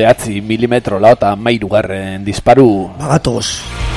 9 milimetro eta 13 disparu. Bagatoz.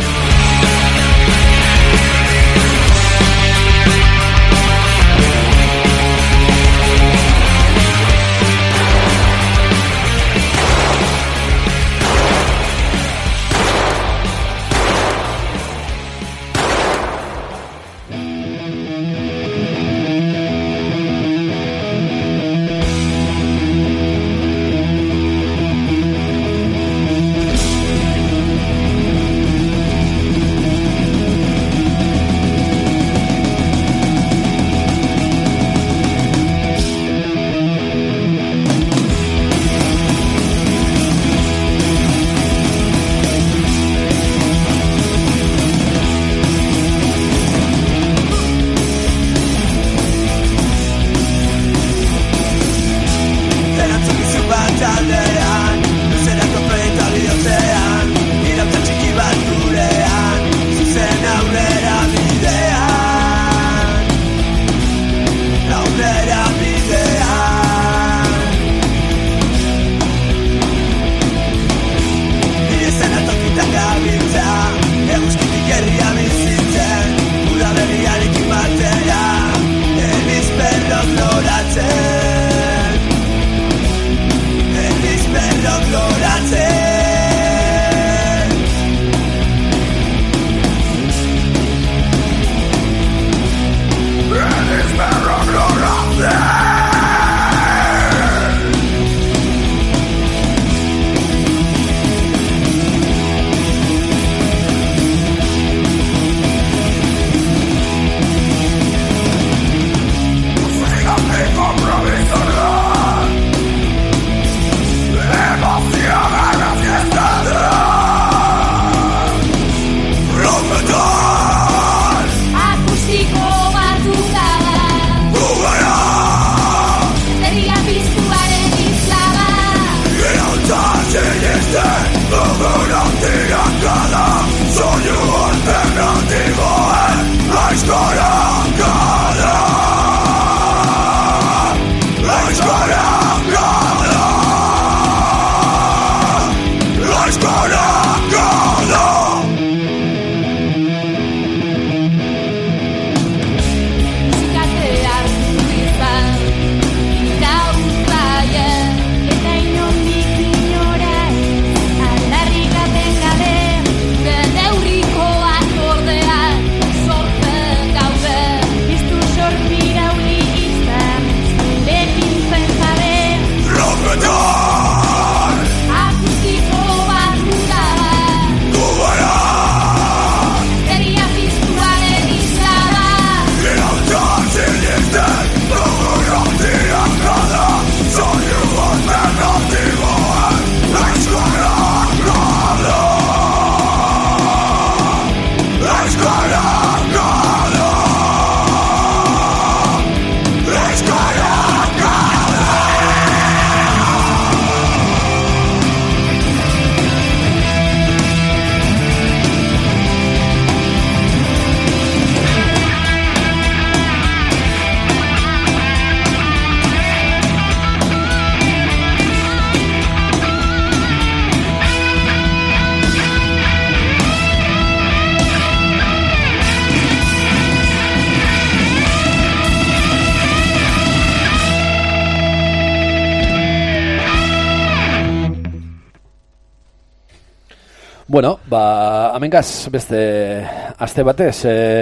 Bueno, amengaz beste aste batez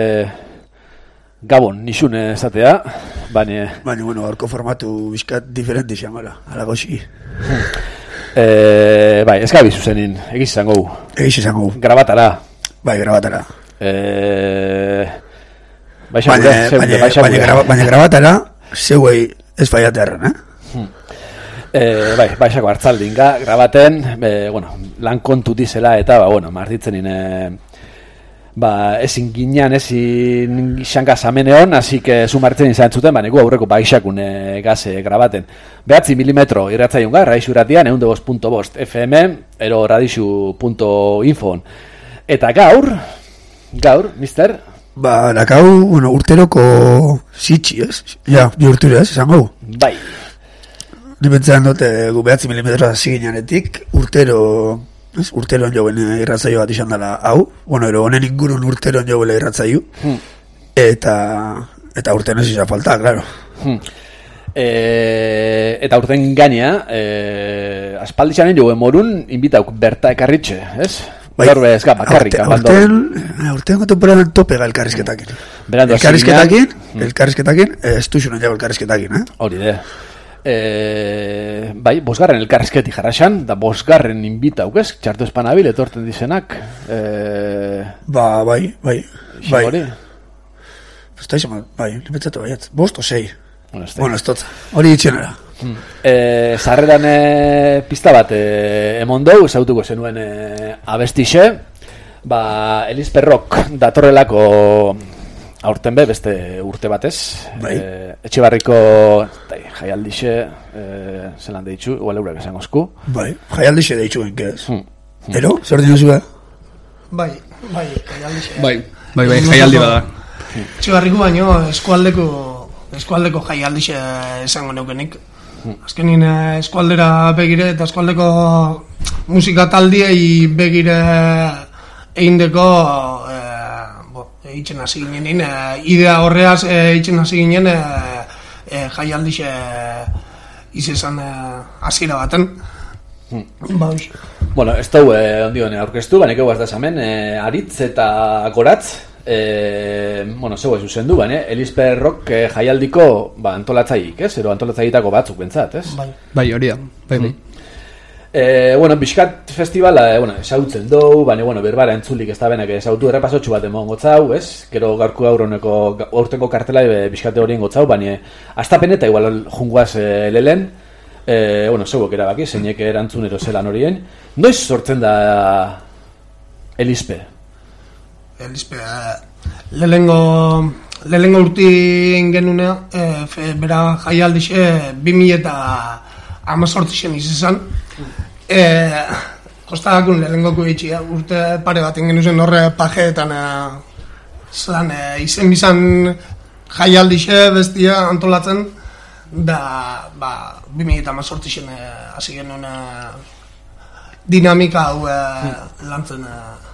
Gabon, nixun esatea, baina... bueno, horko formatu bizkat diferente xamala, alagosi. Bai, ez gabi zuzenin, egiz izango. Egiz izango. Grabatara. Bai, grabatara. Baina grabatara, zeuei ez faiatearren, Bai, baixako hartzaldinga, grabaten, lan kontu dizela eta, marditzen ezin ginean, ezin xanka zameneon, así que sumartzen izan zuten, gu aurreko baixakun gaze grabaten. 9 milimetro irratzaion gar, radixu irratian, 102.5 FM, ero radixu.info. Eta gaur, mister? Dakau, urteroko zitsi, ez? Ja, bi urtura, ez, esango. Bai. Ni pentsan dut, gu 9 milimetroa hasi ginenetik, urteroan joven irratzaio bat izan dela hau, bueno, ero honen ingurun urteroan jovela irratzaio, eta urtean ez izan falta, claro. Eta urten gainea, aspaldixanen joven morun, inbitauk berta ekarritxe, ez? Gaur bez, bakarrik. Urtean temporadan topega elkarrizketakin. Elkarrizketakin, ez duzunan jago elkarrizketakin, Hori de. Bai, bosgarren elkarrizketi jarraxan, da bosgarren inbitauk, ez? Txartu espanabil, etorten dizenak. Bai. Hori? Bai, lepetzatu baiat. 5 o 6. Bueno, ez dut. Hori itxenera. Sarreran pista bat emon dou, zautuko zenuen abestixe, Elisperrok datorrelako aurten beste urte batez, Etxebarriko jaialdixe, zelan deitzu, igual eurak esan osku. Bai, jaialdixe deitzu enkez. Ero, zer dinozu Bai, jaialdixe. Bai, jaialdi bada. Etxebarriko baino eskualdeko jaialdixe esango neukenik. Azkenin eskualdera begire eta eskualdeko musika taldiei begire eindeko eitzen hasi ginen, idea horreaz eitzen hasi ginen jaialdixe izan hasiera baten. Bueno, ez dugu ondione aurkeztu, baina egu da zamen, aritz eta goratz, zeu ez zuzendu, Elisperrok jaialdiko antolatzaik, ez? Ero antolatzaietako batzuk bentzat, ez? Bai, hori da, bai. Bizkat festivala, esautzen dugu, baina, berbara entzulik ez da benak esautu errepasotxu bat emon gotzau, ez? Gero gaurko aurtenko kartela bizkate horien gotzau, baina astapen eta igual junguaz lelen, zeuok erabaki, zeinek erantzunero zelan horien. Noiz sortzen da Elispe? Elispe, lehengo urtin genunea, bera jaialdixe 2018 izan. Kostagakun lehengoko itxia, urte pare baten genuzen horre pajeetan izen bizan jaialdixe bestia antolatzen, da 2018 hasi genuen dinamika hau lantzen.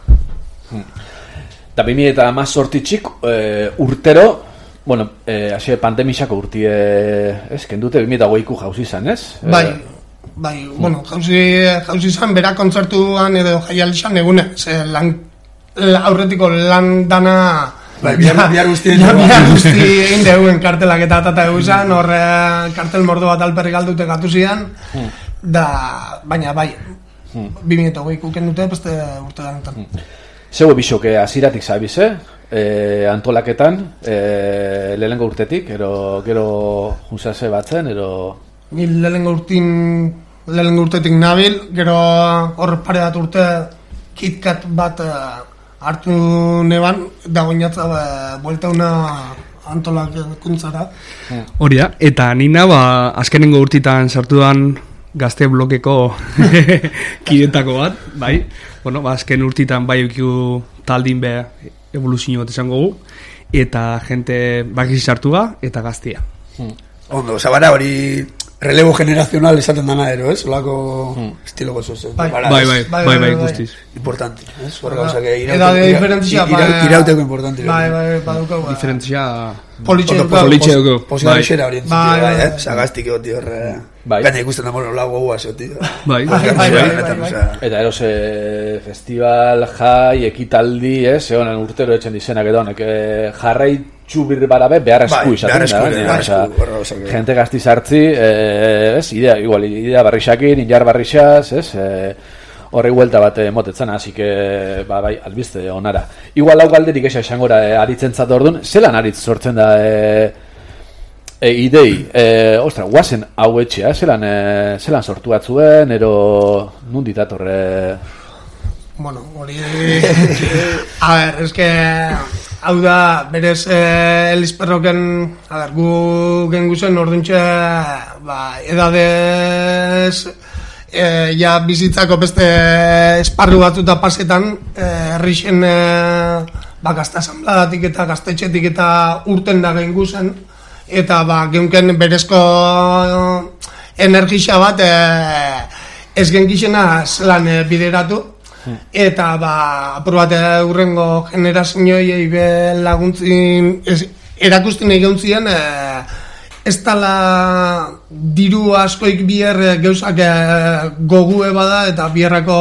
Eta 2018 urtero, hasi pandemixako urtie, ez, kendute 2008ko jauzi izan, ez? Bai, jauzi izan, bera kontzertuan edo jaialdizan egune, aurretiko lan dana bihar guzti egin deguen kartelak eta egu izan, horre kartel mordo bat alperrik aldute gatu zidan, baina bai, 2008ko kendute beste urte danetan. Zeu bisoke aziratik zabize, antolaketan, lehenengo urtetik, gero junzase batzen, Ni lehenengo urtetik nabil, gero hor pare bat urte KitKat bat hartu neban, dagoinatza buelta una antolakuntzara. Hori da, eta nina azkenengo urtitan sartudan gazte blokeko kidetako bat, bai. Azken urtitan bai eukiu taldin be evoluzio bat esango gu, eta jente bakizi sartua eta gaztia. Ondo, zabara hori relevo generazional esaten dana ero, ez? Olako estilo gozoz. Bai, guztiz. Importante, ez? Horrega, osake, irauteko importante. Bai, badukau. Diferentzia... Politxe dugu. Posgarrixera hori entzutio, bai, zagaztik egoti horre... Gaina ikusten da mono lago guaz, tio. Bai. Eta eros festival, jai, ekitaldi, ez? Egonen urtero etxen dizenak edo, jarraitxu barabe behar esku izaten da. Gente gazti sartzi, idea barrixakin, injar barrixaz, ez? Horrei huelta bat motetzen, así que, bai, albiste onara. Igual hau galderik esa esangora aritzen zat orduan, zelan aritz sortzen da idei, guazen hau etxea, zelan sortu batzuen, ero nundit atorre... Bueno, hori... A ver, es que... Hau da, berez Elisperroken, gu genguzen orduntxe, edadez... ja bizitzako beste esparru batzuta pasetan herrixen gazte asambladatik eta gaztetxetik eta urten da gengu zen eta geunken berezko energixa bat ez genkixena zelan bideratu. Eta apur bat urrengo generazioei laguntzin erakusten egin zien ez dala diru askoik bier geuzak gogue bada eta bierrako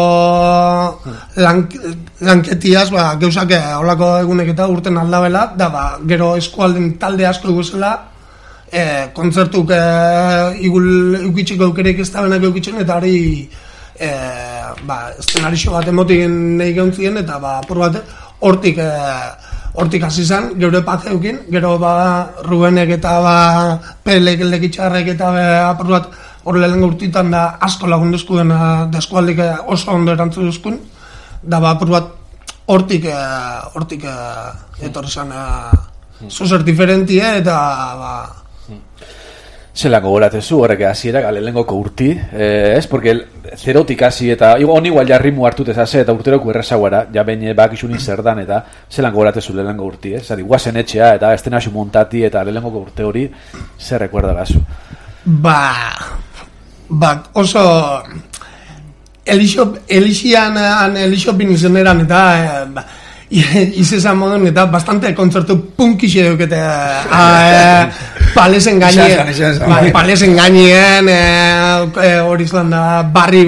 lanketiaz geuzak holako egunek eta urten aldabela da gero eskualden talde asko eguzela kontzertuk eukitxeko aukerek ez da benak eukitzen eta hori eszenarixo bat emotik nahi gehuntzien eta apur bat hortik hasi zen, gero epazeukin, gero Rubenek eta Pelek lekitxarrek eta apur bat hor lehen urtitan da asko lagunduzkuen da eskualdik oso ondo erantzu duzkun da apur bat hortik etorri zen zozer diferentie eta Zelako goratezu, horrek hasiera galelengoko urti, ez? Porque zerotik hasi eta on igual ja ritmo hartut ezase eta urteroko errezagoara, ja behin bakizuni zer dan eta zelango goratezu lehenengo urti, ez? Zari, guazen etxea eta estenazio montati eta lehenengoko urte hori, zer rekuerda gazu? Oso Elixo binizeneran eta izezan modun eta bastante kontzertu punkixe dukete palesen gainien hori izan da barri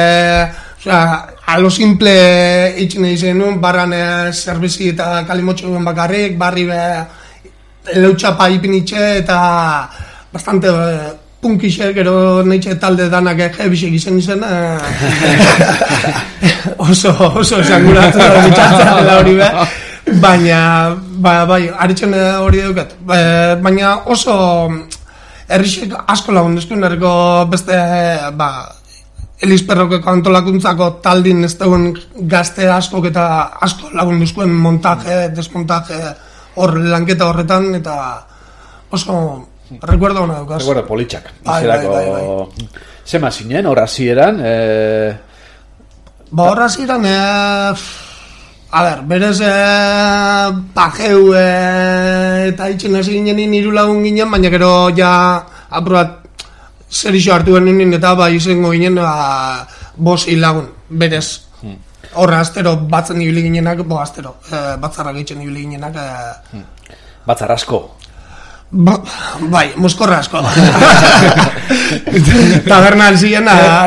a lo simple itxin egin nuen barran zerbezi eta kalimotxo bakarrik barri leutxapa ipinitxe eta bastante punkixe, gero neitxe talde danak jebisek izen oso esanguratzen da bitxatzen dela hori baina aritzen hori duket baina oso errixek asko lagunduzkun erriko beste Elizperrokeko antolakuntzako taldin ez duen gazte askok eta asko lagunduzkuen montaje, desmontaje hor lanketa horretan eta oso recuerdo hona dukaz. Recuerdo politxak. Zema zinen, horra zieran? Horra zieran, berez pajeu eta itxen hasi ginen hiru lagun ginen, baina gero ja apurat zerixo hartu genuen eta izango ginen 5 lagun, berez. Horra astero batzen ibili ginenak, batzarrak egiten ibili ginenak. Batzar asko? Bai, moskorra asko. Tabernan ziren,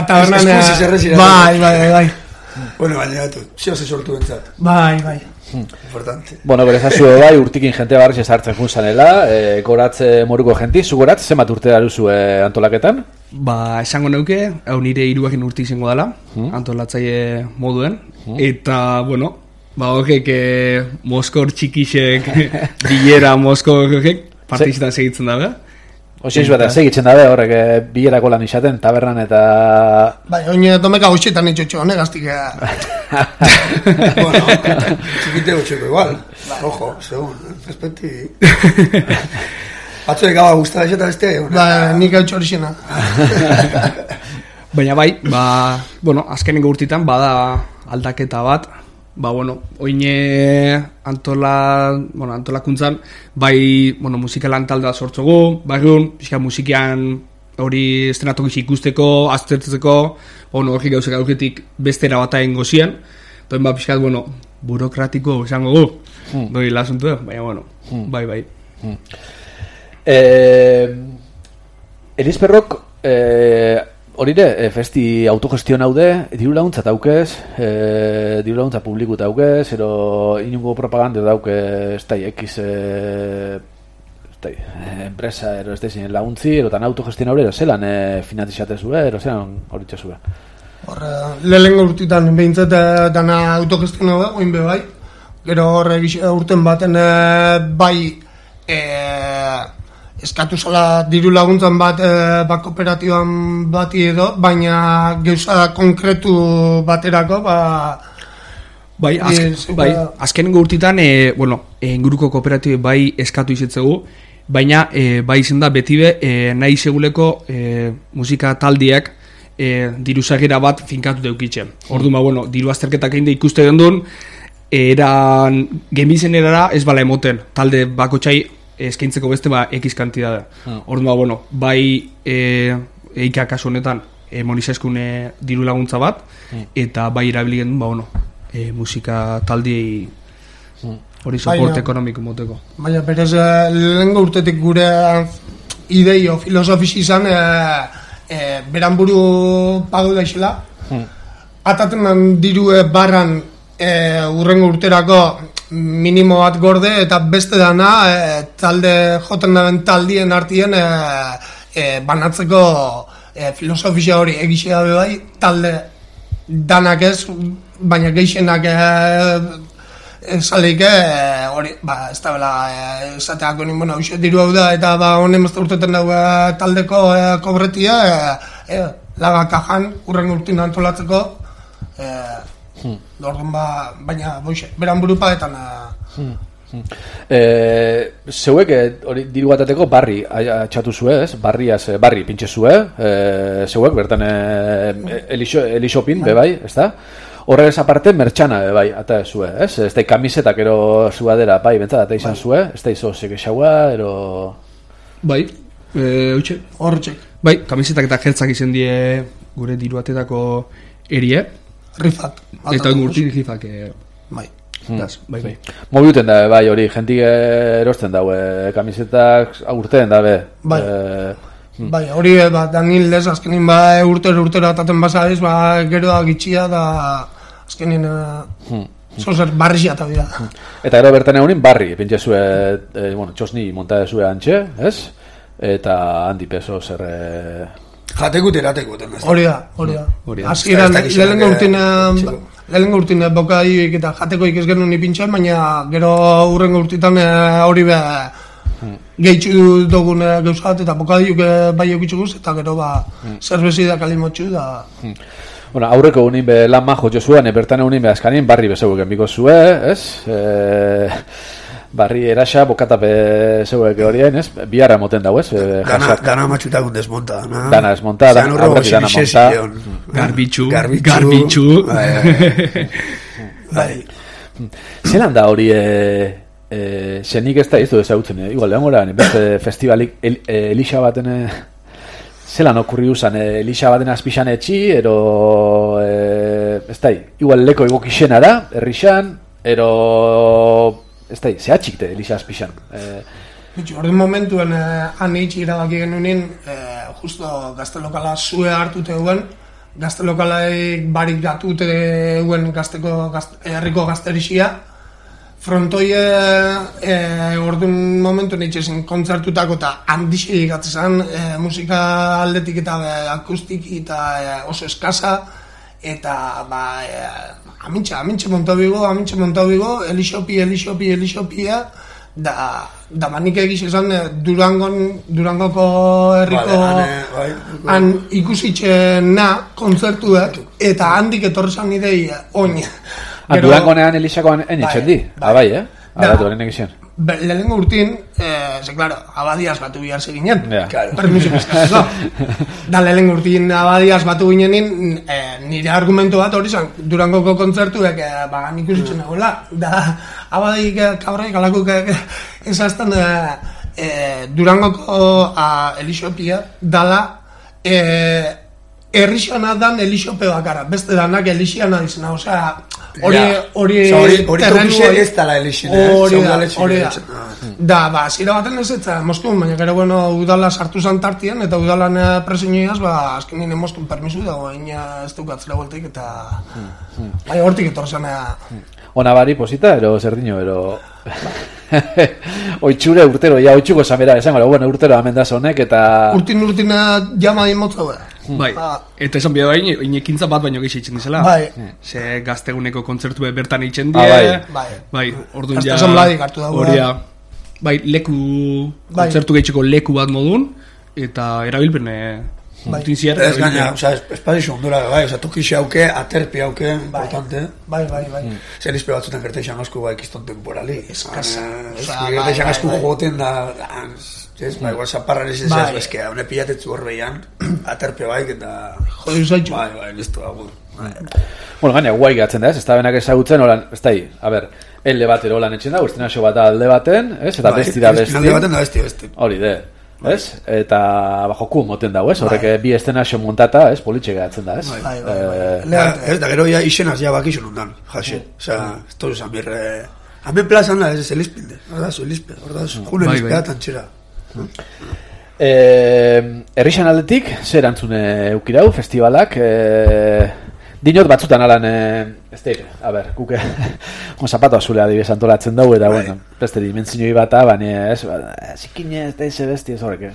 bai. Bueno, baina zio ze sortu bentzat. Bai. Importante. Bueno, berezazu bai, urtikin jente barriz esartzen junzanela, goratze moruko jenti, zu goratz, zemat urte daruzu antolaketan? Esango neuke, hau nire 3. urte izango dela, antolatzaile moduen, eta, bueno, horrek Moskor txikixek, bilera Moskor partizitan segitzen dabe. Oiz bat, segitzen dabe horrek bilerako lan izaten, tabernan eta... Bai, oine domeka hoxetan itxotxo, gaztik. Bueno, txikite gotxeko igual. Ojo, segun, respeti. Batzuek gaba guztara eta beste. Nik hau txorixena. Baina azkenengo urtitan bada aldaketa bat, oine antolakuntzan, musikalan taldea sortzogu, pixka musikian hori estrenatokis ikusteko, aztertzeko, hori gauzak aurretik bestera bat egin gozien, pixka, burokratiko esango gu, doi lasuntu, baina, bai. Elizperrok, horire, festi autogestion haude, diru laguntza daukez, diru laguntza publiku daukez, ero inungo propaganda dauke, ez da, enpresa, ero ez da izan laguntzi, erotan autogestion haure, ero zelan finantizatezue, ero zelan horitzezue. Lehenengo urtitan behintzat dana autogestion hau, oin be bai, gero urten baten bai, eskatu zala diru laguntzan bat kooperatiban bati edo, baina gauza konkretu baterako, azkenengo urtitan, inguruko kooperatibe bai eskatu izetzegu, baina bai izen da betibe nahi seguleko musika taldiak diru zagera bat finkatu deukitzen. Orduan, diru azterketak egin da ikuste den duen, eran gemizen erara ez bala emoten, talde bako txai eskaintzeko beste X kantidade. Orduan, bai eika kasu honetan Moniseskun diru laguntza bat, eta bai erabilien musika taldiei hori soporte ekonomiko moteko. Baina berez lehengo urtetik gure ideio filosofisi izan beran buru padu daixela, ataten diru barran urrengo urterako minimo bat gorde, eta beste dana talde joten daben taldien artien banatzeko filosofia hori egixea bai, talde danak ez, baina geixenak saleik hori, ez da bela esateako nien, hoxe diru hau da, eta honen mazta urteten dago taldeko kobretia, laga kajan, urrengo urtin antolatzeko, orduan baina beran burupaetan zeuek hori diru batateko barri atxatu zue, ez? Barri pintxe zue, zeuek bertan elixopin, bebai, ez da? Horrez aparte mertxana, bebai, ata zue, ez? Ez da kamisetak ero zuadera, bai, bentzat, ata izan zue, ez da izo sekexaua, ero... Bai, horretxek. Bai, kamisetak eta jertzak izan die gure diru batetako erie. Rifak. Eta urtin rifak, bai. Bai. Mobiuten da, bai, hori, jentik erosten daue, kamisetak urteen dabe. Bai, hori, Daniel lez, azkenin, urtero ataten basadiz, gero da gitxia, da azkenin, zozer barrixia eta dira. Eta gero bertan egunin, barri, pintxe zue, txosni monta zue antxe, ez? Eta handi peso zer... Jatekut eratekut. Hori da. Azkiran, lehenengo urtine bokadioik eta jatekoik ez genuen ipintxan, baina gero urrengo urtitan hori gehitxu dugun gauzat eta bokadioik bai eukitxuguz, eta gero zerbezi da kalimotxu da... Aurreko unin be lan majo jozuan, bertan unin be azkanin barri bezeuken biko zue, ez? Barri erasa bokatape zeuek horien, ez? Biarra moten dago, ez? Dana matxutakun desmonta. Dana desmonta, aurreti dana monta. Garbitxu. Zelan da hori, zenik ez da iztu ezautzen, igual, lehen goran, beste festivalik Elixa baten, zelan okurri usan, Elixa baten azpixan etxi, ero, ez da, igual leko egokixena da, errixan, ero... Ez da, zehatxikte Elixa azpixan. Horren momentuen anitx irabaki genuen, justo gaztelokala zue hartute duen, gaztelokalaik barik gatute duen herriko gazterixia. Frontoie orduan momentuen itxezin kontzertutako eta handixi gatzezan, musika aldetik eta akustiki eta oso eskasa, eta amintxe montau bigo, elixopia, da manik egiz esan Durangoko herriko han ikusitxena kontzertuak, eta handik etorrezan idei oin. Durangonean elixakoan enitzen di, bai, Aratu horren egizien. Lehenengo urtin, claro, abadiaz batu bihar zeginen. Permiso eskazeko. Da lehenengo urtin abadiaz batu ginenin, nire argumento bat hori zan, Durangoko kontzertuek nik usitzen nagoela. Da abadik kabraik alakuk ezazten Durangoko elixopia dala errixana dan elixope bakara, beste danak elixiana dizena, osea, hori terrenua ez dala elixina, hori da, zira baten ez etza Moskun, baina gero, udala sartu zantartien, eta udalan presinioaz, azkenien Moskun permisu dago, baina ez dukatzera volteik, eta baina hortik etorzen. Ona bari posita, ero zerdino, ero... Oitxure urtero, oitxuko zamera esan, urtero amendaz honek, eta... Urtina jama dimotza, Bai, eta esan bide bain, inekintza bat baino gehi itzen dizela. Bai. Ze gazteguneko kontzertu bertan itzen die. Bai, orduan ja... Gazte zonbladik hartu dago. Bai, kontzertu gehitxeko leku bat modun, eta erabilpen urtin zier. Ez gaina, espazio ondura, tokixe hauke, aterpi hauke, importante. Bai. Zer izpe batzutan gerta izan asko ikiston temporali. Eskasa. Gerta izan asko joten da... igual zaparra nesizaz bezkea, hone pilatetzu horbeian, aterpe baik eta... Jodiu zaitxu. Bai, listo, agur. Bueno, gaina, guai gatzen da, ez da benak ezagutzen, ez da, elle batero lan etxen da, urtinaxo bat alde baten, ez? Eta besti da besti. Alde baten da besti. Hori, ez? Eta joku moten dago, ez? Horrek bi estenazio montata, ez? Politxe gehatzen da, ez? Ez da, gero ya izenaz ja bakizun ondan, jase. Osea, ez toz esan birre... Hemen plazan da, ez elizpilde. Hordazu, elizpilde, hordazu. June elizpilde tantxera. Herrixan aldetik, zer antzune eukirau, festivalak, dinot batzutan alan, ez teire, a ber, guke, zapato azulea adibidez antolatzen dugu, eta, bueno, beste dimentsioi bata, baina, ez, zikine, ez da eze besti ez horrek,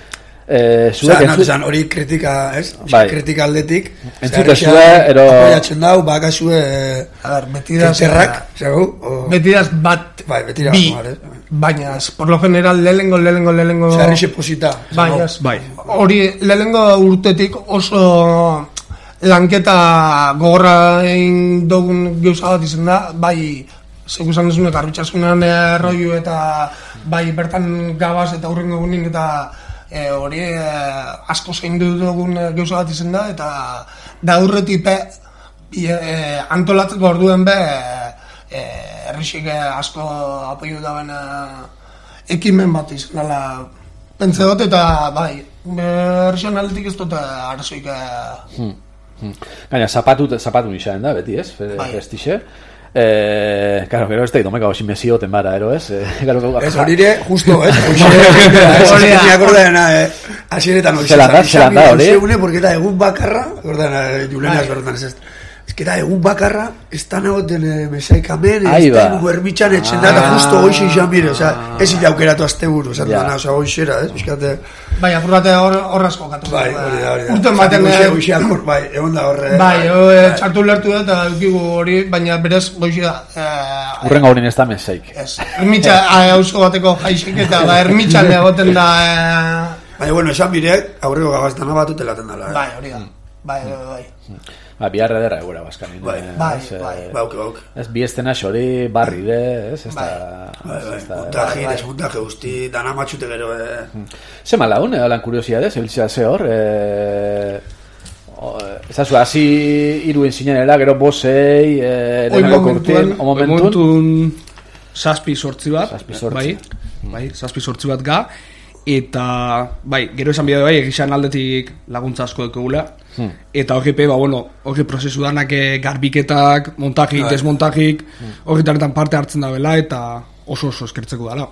hori kritika, ez? Kritika aldetik. Entzute zue, ero... Apoiatzen dau, bakazue... A ver, metidas... Terrak, zego? Metidas bat... Bai, metidas bi, baina, por lo general, lehengo... Zerrixe posita. Bai, hori, lehengo urtetik oso... Lanketa gogorra egin dugun geuza bat izan da, bai, seguzan ez unek arrutxasunan erroiu eta bai bertan gabaz eta hurrengo egunin eta hori asko zein dugun geuza bat izan da, eta da hurretik antolatzeko orduen errixik asko apoio dauen ekimen bat izan dela pentsa dut, eta bai, errixan aldetik ez dut arazoik... Gaina, zapatu nixaren da, beti, ez? Festixe. Claro, gero ez da idomeka osin mesioten bara, ero, ez? Ez horire, justo, ez? Hori akordaen asieretan hori. Zelan da, hori? Porque da egun bakarra, akordaen Julenas bertan ez. Ez que da egun bakarra, ez da nagoten mesaikamen, ez da egun ermitxan etxen da, eta justo hoxe izan mire, ez ila aukeratu azte buru, ez da hoxera, ez? Bai, apur bate horrazko katu. Bai, hori. Urten baten... Hoxe akor, bai, egon da horre. Bai, txartu lertu da, eta eukigu hori, baina berez hoxe da. Urrenga horien ez da mesaik. Ez, ermitxa hausko bateko jaixik, eta ermitxan egoten da... Baina, bueno, esan mire, aurreko gabaztana bat utelaten dela. Bai, hori da. Bai. Biarra edera egura bazkanin. Bai. Ez bi estena hori barri de, ez? Montaje, desmontaje guzti, dana matxute gero. Ze malaun, alan kuriosidade, zebiltzea ze hor, ezazu, hasi iruen zinenela, gero bosei, lehenako kurtien, momentun zazpi sortzi bat, bai, zazpi sortzi bat ga, eta, bai, gero esan bidea bai, egizan aldetik laguntza asko dekogula, eta OGP, hori prozesu danak garbiketak, montajik, desmontajik, hori taretan parte hartzen da bela, eta oso eskertzeko dala.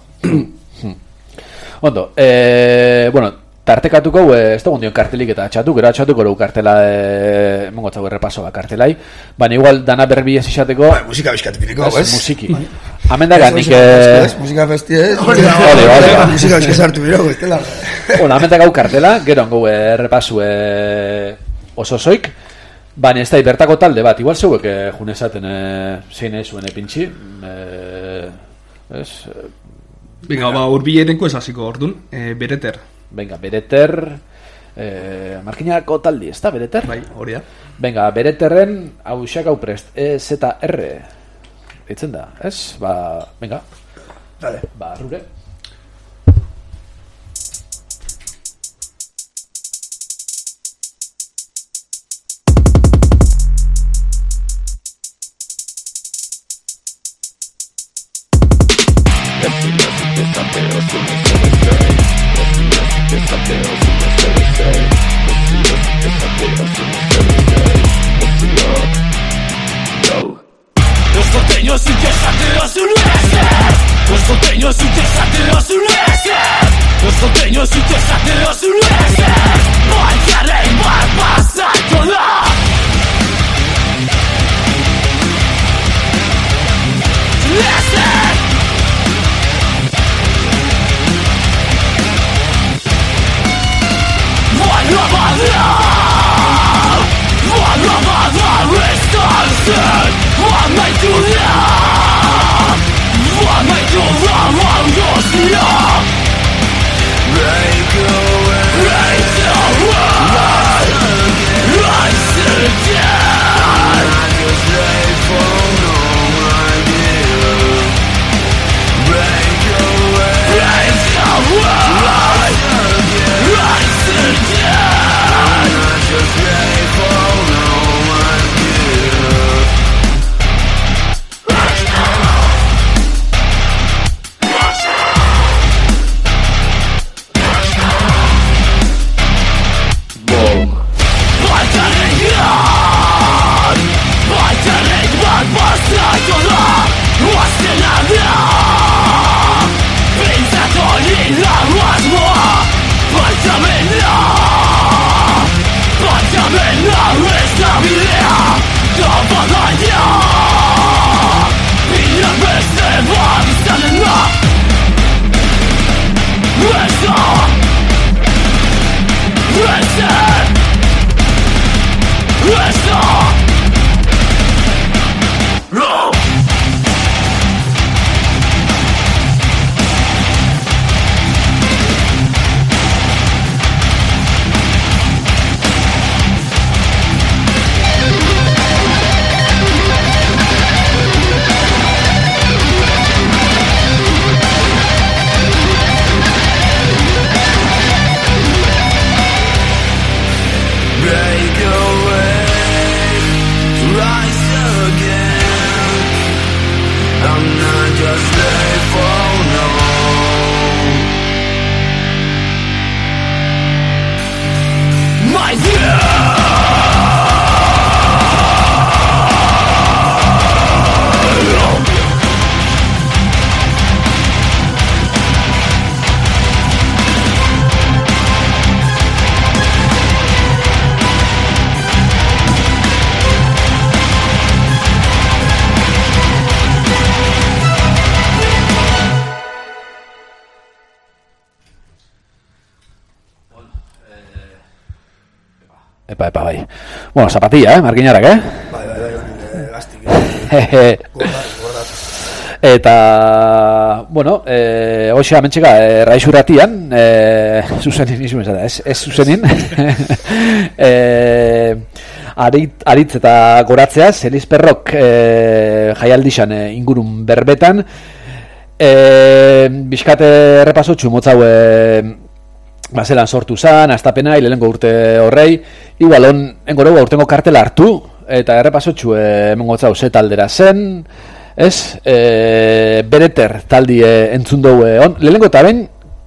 Ondo, tartekatuko, ez da gondion kartelik eta atxatu, gero atxatuko dugu kartela, mongotzago errepaso bat kartelai, baina igual dana berbi ez izateko... Musika bizkatipineko, ez? Musiki. Amendaga nik... Musika festi, ez? Musika bizkazartu biro, ez dela. Amendaga hau kartela, gero hango errepasu oso zoik, baina ez da bertako talde bat, igual zeuek june esaten zein zuen epintxi, ez? Venga, urbileneko ez hasiko ordun, Bereter. Venga, Bereter, markinako taldi, ez da, Bereter? Bai, hori da. Venga, Bereterren, hau xak hau prest, EZR, ditzen da, ez? Venga, rure. Los costeños sin quejarte los uneses. Los costeños sin quejarte los uneses. Los costeños sin quejarte los uneses. Voy a reír pasar todo. Listen. Break away. Epa, bai. Bueno, zapatilla, markinarak, Bai, gaztik. Gordat. Eta, bueno, hoxe amentxeka, raixuratian, zuzenin izun ez da, ez zuzenin, aritz eta goratzeaz, Eliz Perrok jaialdixan ingurun berbetan, bizkate errepasotxu motzau bazelan sortu zan, astapenai, lehenko urte horrei, igual engoreu urtengo kartela hartu, eta errepasotxu emengotzau ze taldera zen, ez, bereter taldi entzun dugu lehenko eta ben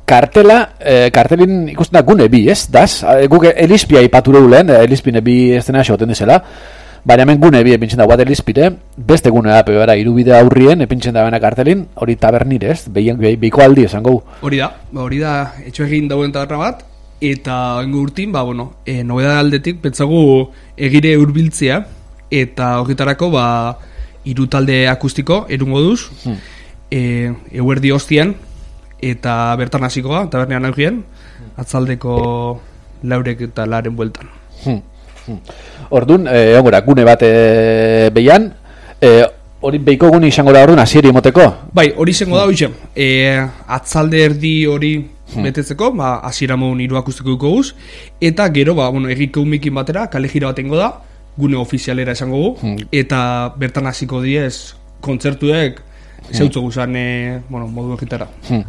kartelin ikusten da gune bi, ez, daz? Guk Elizpia ipatu dugu lehen, Elizpine bi estena xoten dizela, baina hemen gune bi epintzen da guat Elizpire, beste gune da, pebera, irubide aurrien epintzen da bena kartelin, hori tabernire, ez, behiko aldi esango. Hori da, etxo egin dauen taberna bat, eta oingo urtin, nobeda aldetik, pentsagu egire hurbiltzea, eta horretarako, hiru talde akustiko, erungo duz, eguerdi hostian, eta bertan hasikoa, tabernean aurrien, atzaldeko laurek eta laren bueltan. Orduan, gune bat behian, hori behiko gune izango da orduan, hasieri emoteko? Bai, hori izango da, hoxe, atzalde erdi hori betetzeko, hasiera modun hiru akustiko duko guz, eta gero, egiko umikin batera, kale jira batengo da, gune ofizialera esango gu, eta bertan hasiko diez kontzertuek zeutzo guzan modu egitara.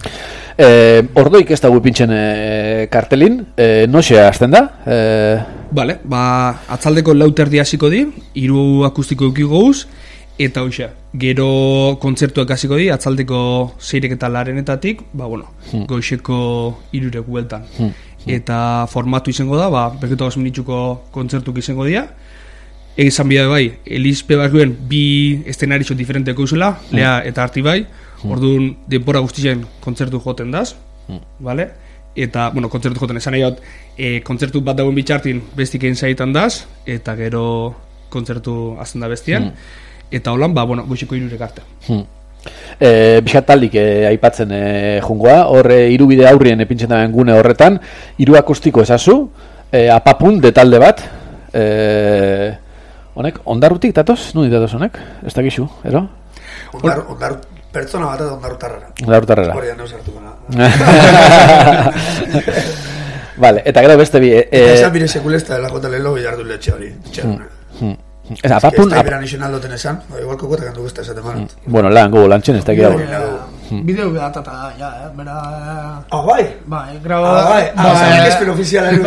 Ordoik ez da guipintzen kartelin, noxe hasten da? Bale, atzaldeko lauterdi hasiko di, hiru akustiko eukiko guz, eta hoxe, gero kontzertuak hasiko di, atzaldeko 6 eta larenetatik, goizeko 3 bueltan. Eta formatu izango da, berketa 5 minutxuko kontzertuk izango dira, egizan bida bai, Elizpe barruen bi estenaritxo diferenteko uzela, Lea eta Arti bai, orduan denbora guztien kontzertu joten daz, vale? Eta, kontzertu joten esan nahi kontzertu bat dagoen bitxartin bestik egin zaitan daz, eta gero kontzertu azten da bestian, eta holan, goizeko 3 arte. Bizkat taldik aipatzen jungoa, horre irubide aurrien epintzen daben gune horretan, hiru akustiko esazu, apapun de talde bat, honek, ondarrutik datoz? Nudik datoz honek? Ez dakizu, ero? Pertsona bat edo ondarrutarrera. Ondarrutarrera. Hori da neusartuko na. Vale, eta gero beste bi... Eta bire sekulesta dela jota lehelo bilardu letxe hori. Ez apapun... Ez da iberan izan aldoten esan, igual kokotak handu guzta esaten manut. Bueno, gogo lantxen ez da gira. Bideo behatata, bera... bai? Bai, grabada... Bai, espen ofiziala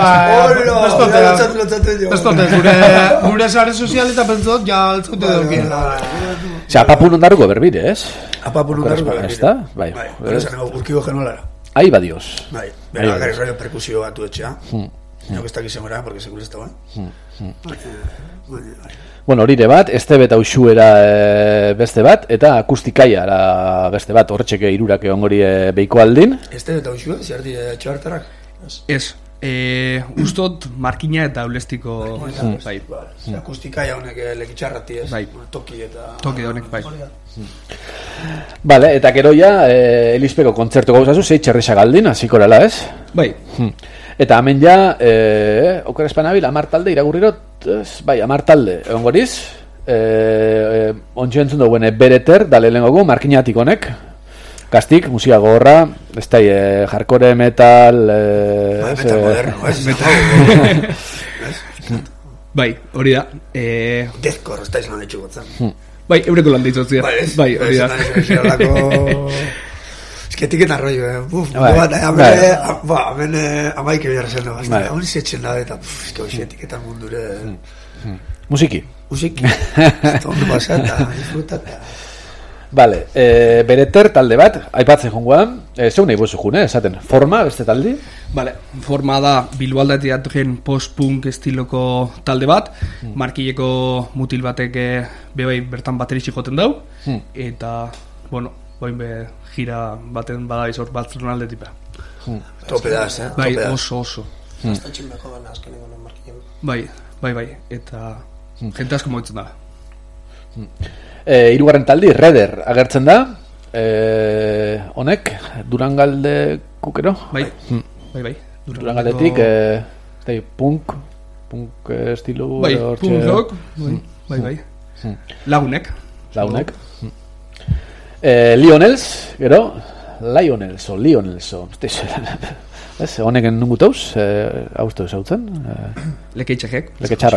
Bestote, gure sare sozial eta pentsot, ja altzaute daukiela. Ose, apapun ondarruko berbire, ez? Apapun ondarruko berbire. Ez da? Bai. Bai, urkigo genolara. Ahí va Dios. Bai, bera, gari radio perkusio batu etxea. No que está aquí semora, porque seguro está bueno. Bueno, horire bat, estebe eta uxuera beste bat, eta akustikaia beste bat, horretxeke irurak ongori behiko aldin. Estebe eta uxua, zerdi txabartarak? Ez, ustot markina eta eulestiko... Bai. Akustikaia honek lekitxarrati ez? Bai. Toki eta... Toki da honek, bai. Vale, eta gero ja, Elizpeko kontzertu gauzazu, zei txerrexak aldin, hasiko ez? Bai. Eta hemen ja, oker espanabil, 10 talde iragurrirot, bai, 10 talde, ongoriz, ontsu entzun duguen bereter, dale lehengogu, markinatik honek, kastik, musika gogorra, ez da, hardcore, metal... metal moderno, ez? Bai, hori da. Deathcore, ez da izan ditxu gotzen. Bai, eureko lan ditzotzia. Bai, hori da. Etiketan rollo, hemen amaik ebiarra zen dugu, hori zetzen da, eta etiketan mundure... Musiki. Ondo pasat, disfrutata. Vale, bereter talde bat, aipatzen jongoan, zeu nahi bozu june, esaten, forma, beste taldi? Vale, forma da, Bilboaldatik datugen post-punk estiloko talde bat, markileko mutil batek bebai bertan bateritxik joten dau, eta, bueno, boin be gira baten badaiz hor batzun alde tipa. Tope da, eh? Bai, oso. Hasta txinbeko dana azkeneko markileko. Bai, eta jente asko moitzen da. Hirugarren taldi, Redder agertzen da, honek, Durangalde kukero? Bai. Durangaldetik, punk, punk estilu... Bai, punk rock, bai. Lagunek. Lionels, gero, Lionels, ez, honeken nungu tauz, hauztu ezautzen? Lekeitxarrak.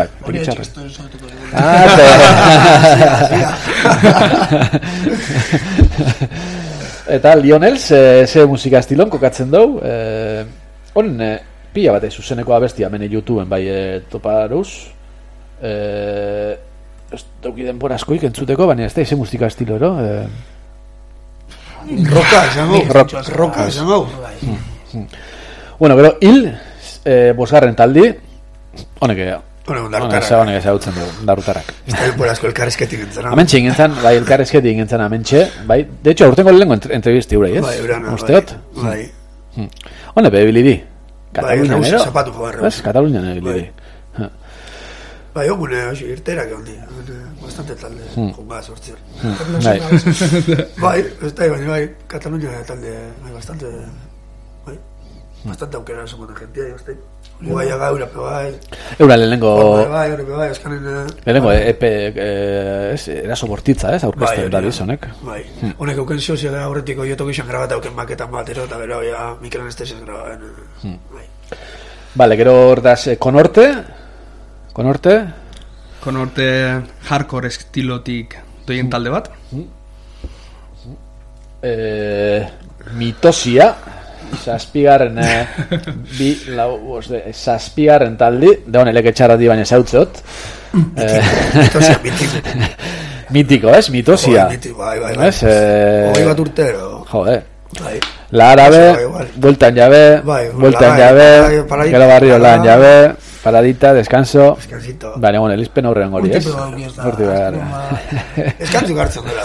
Eta Lionels, ze musika estilon kokatzen dugu, honen pila bat zuzeneko abestia, mene YouTubeen bai toparuz, ez dauki denbora askoik entzuteko, baina ez da ize musika estilo, ero? Roka, esango. Bueno, gero, bosgarren taldi, honek ezautzen du, darutarrak. Ez da denbora asko elkarrezketik entzena. Amentxe ingentzan, bai, elkarrezketik ingentzan amentxe, bai, de hecho, aurtengo lehenko entrevisti hurei, ez? Bai, urana, Usteot? bai. Hone, bebilidi. Katalunian, ero? Zapatu jogarra. Katalunian ebilidi. Bai, ogune, irterak egon di. Bastante talde, jonga, sortzior. Bai, ez da, bai, Katalunia talde, bai, bastante aukera somona gentia, jozte. Guai aga, Europe, bai. Eura lehenengo... Europe, bai, eskanen... Lehenengo, eraso bortitza, ez, aurkezten da bizonek. Bai, honek euken sozio da aurretiko jotok izan grabata euken maketan bat, eta bero, ja, Mikel Anestesias grababen. Bai. Vale, gero ordaz, Konorte hardcore estilotik doien talde bat. Mitosia, zazpigarren zazpigarren taldi, da honelek etxarrati baina zautzeot. Mitosia, Mitiko, ez? Mitosia. Bai. Hoi bat urtero. Jode. La árabe, vuelta en llave, gero barrio la en llave, paradita, descanso. Descansito. Vale, bueno, el izpen horrean hori, ez? Horti descanso gartzen dela.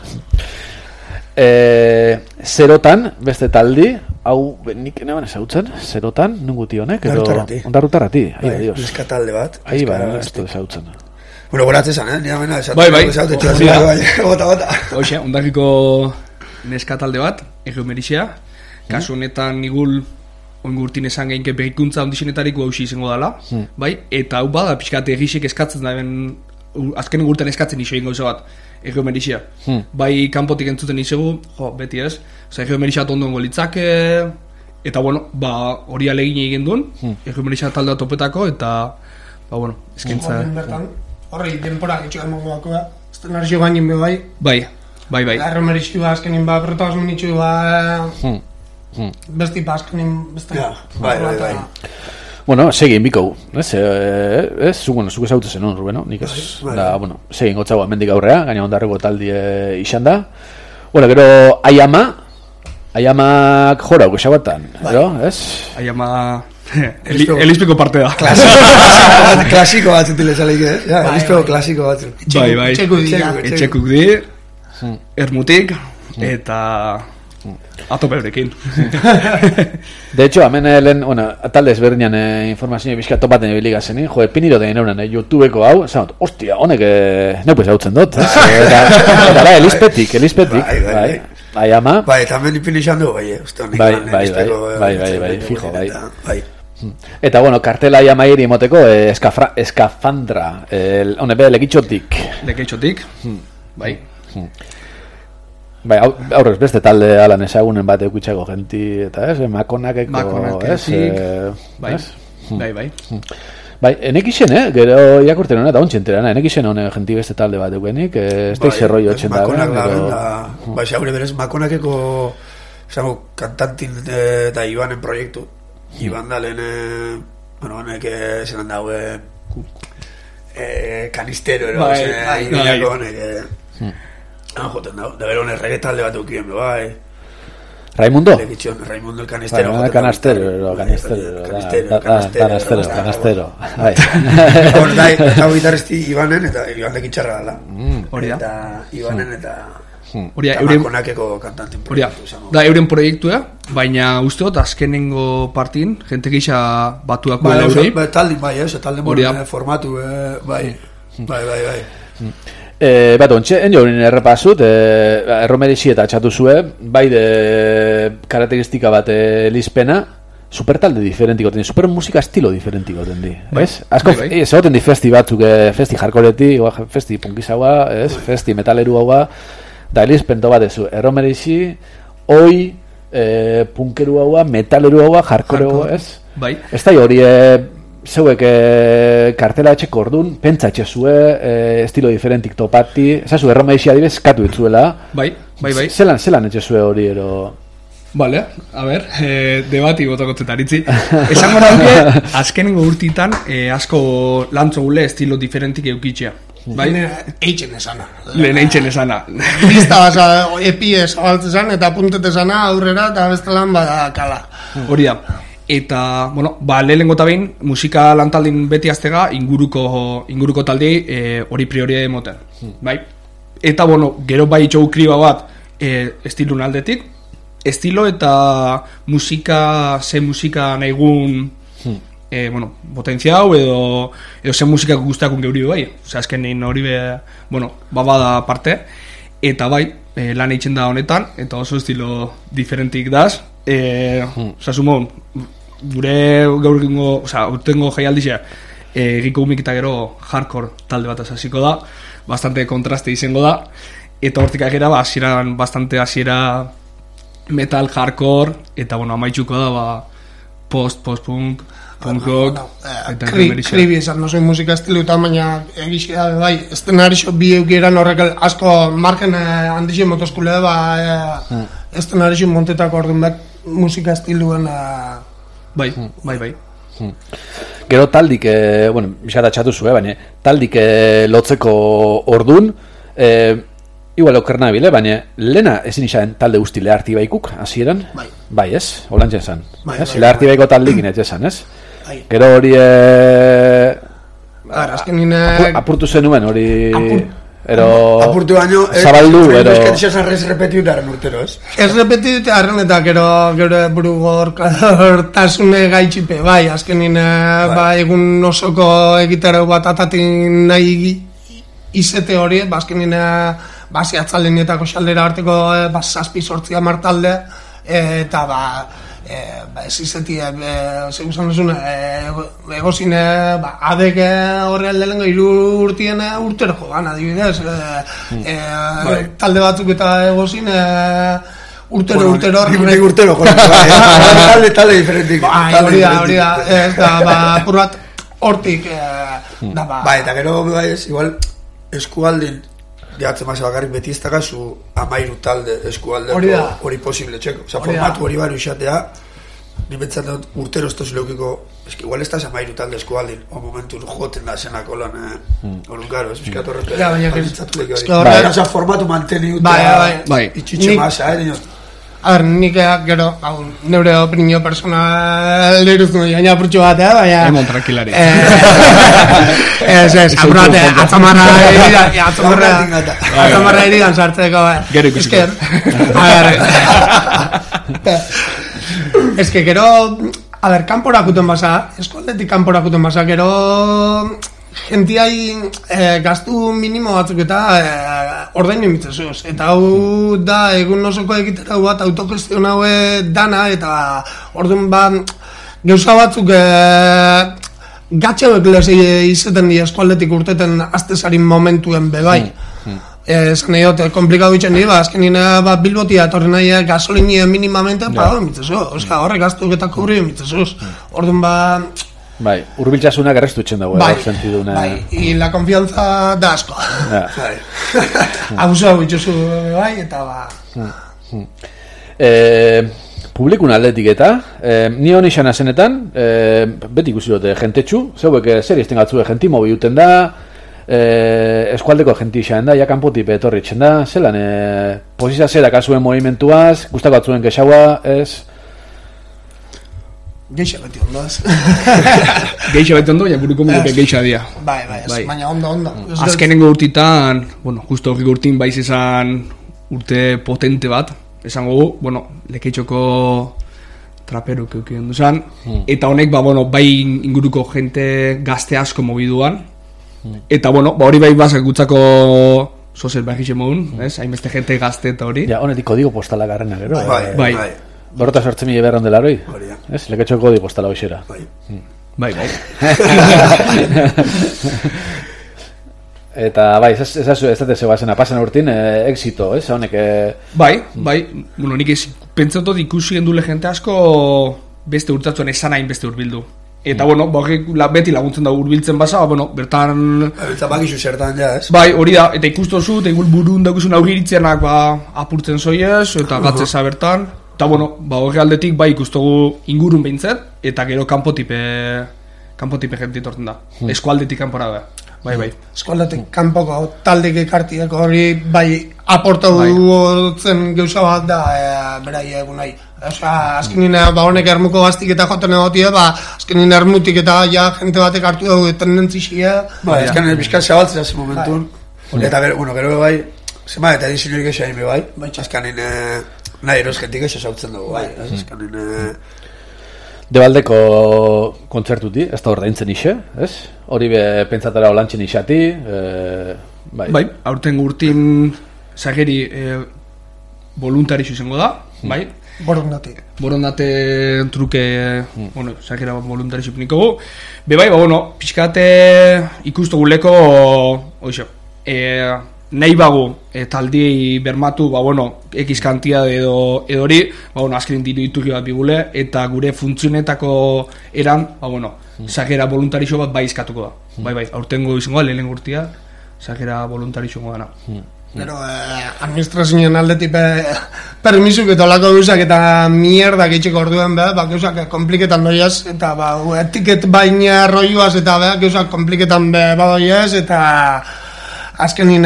Zerotan, beste taldi, hau, nik neban ezautzen, zerotan, nunguti honek, edo... Ondarrutarrati. Ai, dios. Neska talde bat. Ai, ba, ez du ezautzen. Bueno, goratzezan, Ni amena, bai. Bota. Hoxe, ondakiko neska talde bat, Egeomerixea, kasu honetan igul oingurtin esan geinke berrikuntza ondixenetariko hausi izango dela, bai? Eta hau bada, pixkat egisek eskatzen da, azken gurtan eskatzen iso ingo bat, Egeomerixea. Bai, kanpotik entzuten izegu, beti ez, Egeomerixea tondongo litzake, eta bueno, hori alegin egin duen, Egeomerixea taldea topetako, eta, bueno, eskentza... Horri, denpora gitxo emango bako da, estrenarizio gainin be bai. Bai. Egeomerixea azkenin protagonismo nitxu besti azkenin beste... Bai. Bueno, segin biko, ez, zuk ezautu zen hon, Rubeno, nik ez, da, bueno, segin gotzago amendik aurrea, gaina ondarreko taldi izan da. Bueno, gero, Aiamak jora uko xabatan, ez? Aiama... Elizpeko parte da. Klasiko bat zutile zaleik, ez? Elizpeko klasiko bat. Bai. Etxekuk di, Ermutik, eta... Atope horrekin. De hecho, hemen lehen, bueno, talde ezberdinan informazioa bizka topaten ebiliga zenin, piniro den euren YouTubeko hau, zanot, ostia, honek neupe zautzen dut, eta da, elizpetik, bai, Aiama. Bai, eta hemen ipin izan du, bai, uste honek. Bai, fijo, bai. Eta, bueno, kartela Aiama iri moteko, eskafandra, hone be, lekitxotik. Bai. Bai, aurrez beste talde alan ezagunen bat eukitxako genti, eta ez, makonakeko, ez? Bai. Bai, enek isen, gero irakurten hona, da ontxentera, enek isen hone genti beste talde bat eukenik, ez da izerroi hotxen da. Bai, xaure berez, makonakeko, zango, kantantin eta Ibanen proiektu. Iban da lehen, bueno, honek zelan daue, kanistero, ero, honek, joten da bero errege talde bat eukien, bai. Raimundo? Raimundo el canestero. Canastero. Bai. Eta gitarresti Ibanen, eta Iban lekitxarra dela. Hori da. Eta Ibanen, eta makonakeko kantantin proiektu. Da, euren proiektua, baina usteot, azkenengo partin, jente gisa batuako eurei. Taldi, bai, talde moren formatu, bai. Bat ontxe, enio horien errepasut, Erromerixi eta txatu zue, bai de karakteristika bat elizpena, supertalde diferentiko ten, super musika estilo diferentiko ten di, ez? Asko, egoten di festi batzuk, festi jarkoreti, festi punkizaua, ez? Festi metaleru haua, da elizpento bat ezu, erromerixi, oi, punkeru haua, metaleru haua, jarkore haua, ez? Bai. Ez da hori, zeuek kartela etxeko ordun, pentsa etxezue, estilo diferentik topati, ezazu erromerixi adibez, katu etzuela. Bai. Zelan etxezue hori, ero... Vale, a ver, debati botako zetaritzi. Esango dauke, azkenengo urtitan asko lantzo gule estilo diferentik eukitzea. Bai? Eitzen esana. Lehen eitzen esana. Lista basa, epiez abaltzezan, eta puntetezana aurrera, eta bestelan badakala. Hori da. Eta, bueno, lehenengo eta behin, musika lantaldin beti aztega, inguruko taldei hori prioria emoten. Bai? Eta, bueno, gero bai itxogu kriba bat estilun aldetik, estilo eta musika nahigun bueno, potentzia hau edo zen musika guztakun geuri bai. Osea, azkenein hori babada parte. Eta bai, lan eitzen da honetan, eta oso estilo diferentik daz. Osea, sumon, gure gaur gingo, osea, urtengo jaialdizea, egiko humik eta gero hardcore talde bat hasiko da, bastante kontraste izango da, eta hortik agera, hasieran bastante hasiera metal, hardcore, eta amaitzuko da post-punk, punk rock, eta kribi esan, no soy musika estilu eta baina egizia da, bai, eszenarixo bi eukieran horrek asko marken handixen motoskulea, eszenarixo montetako orduan bat musika estiluen... Bai. Gero taldik, bisata txatu zuen, baina taldik lotzeko ordun, igual okerna bile, baina lehena ezin izan talde guzti leharti baikuk, hasieran? Bai, ez? Holantzen zan. Leharti baiko taldikin ez zan, ez? Gero hori... Apurtu zenuen hori... Apurtu baino, zabaldu, ero... Ez repetiutaren urtero, ez? Ez repetiutaren eta gero buru gortasune gaitxipe, bai, azkenin egun osoko egitarau bat atatin nahi izete hori, azkenin basi atzalenietako xaldera arteko zazpi sortzia martalde, eta ez izetie, seguzan duzun, egozine, adek horrean lehenko urtien urtero joan, adibidez, talde batzuk eta egozine, urtero joan, talde diferentik. Hori da, eta apur bat hortik, eta gero, igual, eskualdin, Diatzen mazera bakarrik beti ez dakazu amairu talde eskualdeko hori posible txeko. Osa, formatu hori bari usatea, nimentzat dut urtero ez tozu leukiko, igual ez da amairu talde eskualdin, o momentu joten da zenako lan, horun garo, ez bizkatu horretu. Osa, formatu manteni dut, itxitxe masa, A ver, nik gero, neure opinio personal eruzun baina apurtxo batea, baina... Emon tranquilari. Ez, apurate, atzamarra eridan sartzeko, Gero ikusiko. Ez que gero, a ver, kanporakuten basa, eskualdetik kanporakuten basa, gero... Gentiai gaztu minimo batzuk eta ordain emitzezuz. Eta hau da egun osoko egitera bat autogestion haue dana eta orduan gauza batzuk gatxauek leze izeten di eskualdetik urteten aztezarin momentuen bebai. Esan nahi dut, komplikatu ditzen dira, azkenien bilbotia etorri nahi gasolinia minimamente pagau emitzezuz. Horrek gaztu eta kubri emitzezuz. Orduan Bai, urbiltasunak errestu etxen dago, sentiduna. Bai, y la confianza da asko. Abuso hau itxosu, bai, eta publikun aldetik eta, ni honi xana zenetan, beti ikusi dute jentetxu, zeuek zer izten gatzue jenti mobi uten da, eskualdeko jenti izan da, ja kanpotik etorri etxen da, zelan, posizia zerak azuen movimentuaz, guztako atzuen kexaua, ez... Geixa beti ondo, ez? Geixa beti ondo, baina buruko muruke geixa dia. Bai, baina ondo. Azkenengo urtitan, justo horrik urtin baiz esan urte potente bat, esango gu, lekeitxoko traperuk eukien duzan, eta honek, bai inguruko jente gazte asko mobiduan, eta hori bai bazak gutzako sozer bai gitxe modun, hainbeste jente gazte eta hori. Ja, honetik kodigo postala garrena gero. Bai. Borrota 8.000 berron dela hori? Ez, leketxo kodigo ez dela hoxera. Bai. Eta, bai, ez dute zebazena, pasan urtin, exito, ez, honek... Bai, bueno, nik pentsatot ikusi gendule jente asko beste urtatzen esan hain beste urbildu. Eta, bueno, beti laguntzen da urbiltzen basa, bueno, bertan... Eta bakizu zertan, ja, ez? Bai, hori da, eta ikustozu, eta igual burun daukizun aurgiritzenak, apurtzen zoiez, eta gatzeza bertan. Eta, bueno, hori aldetik, bai, ikustogu ingurun behintzen, eta gero kanpotipe jente itorten da. Eskualdetik kanpora da. Bai. Eskualdetik kanpoko taldek ekartiek hori, bai, aportau zen gauza bat da, berai egun nahi. Osea, azkenin, honek ermuko gaztik eta joten egotia, azkenin ermutik eta ja jente batek hartu dugu tendentzixia. Azkenin bizkat zabaltzea zen momentun. Eta gero bai, zema eta dizinioik esain bai, azkenin nahi eroz jentik esa zautzen dugu, bai. Azkenin... Debaldeko kontzertuti, ez da ordaintzen ixe, ez? Hori pentsatara holantzen isati, bai. Bai, aurten gurtin zageri voluntarixo izango da, bai? Borondate truke, bueno, zagera voluntarixo pinikogu. Bai, pixkate ikustu guleko, oixo, nahi bagu taldi bermatu, X kantia edo hori, azkenin diru iturri bat bigule, eta gure funtzionetako eran, zagera voluntarixo bat bai izkatuko da. Bai, aurtengo izango da, lehen gurtia, zagera voluntarixo gana. Gero, administrazioen aldetik permisuk eta olako gauzak eta mierdak itxeko orduen, gauzak kompliketan doiaz, eta etiket baina roioaz eta gauzak kompliketan badoiaz, eta azkenin...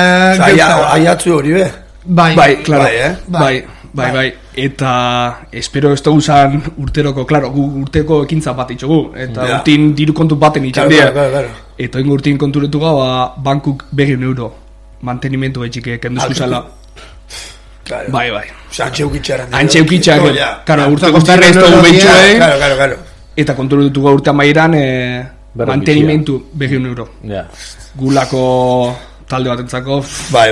Aiatzu hori be? Bai, klaro, bai. Eta espero ez dugu zan urteroko, klaro, urteko ekintza bat itxogu, eta urtin diru kontu baten itxan dira. Eta ingo urtin konturetu gau, bankuk €100 mantenimentu etxike kenduzku zala. Bai. Antxe eukitxaran. Antxe eukitxaran, klaro, urteko zerre ez dugu behitxue. Klaro. Eta konturetu gau urte amairan mantenimentu €100. Gulako talde batentzako. Bai.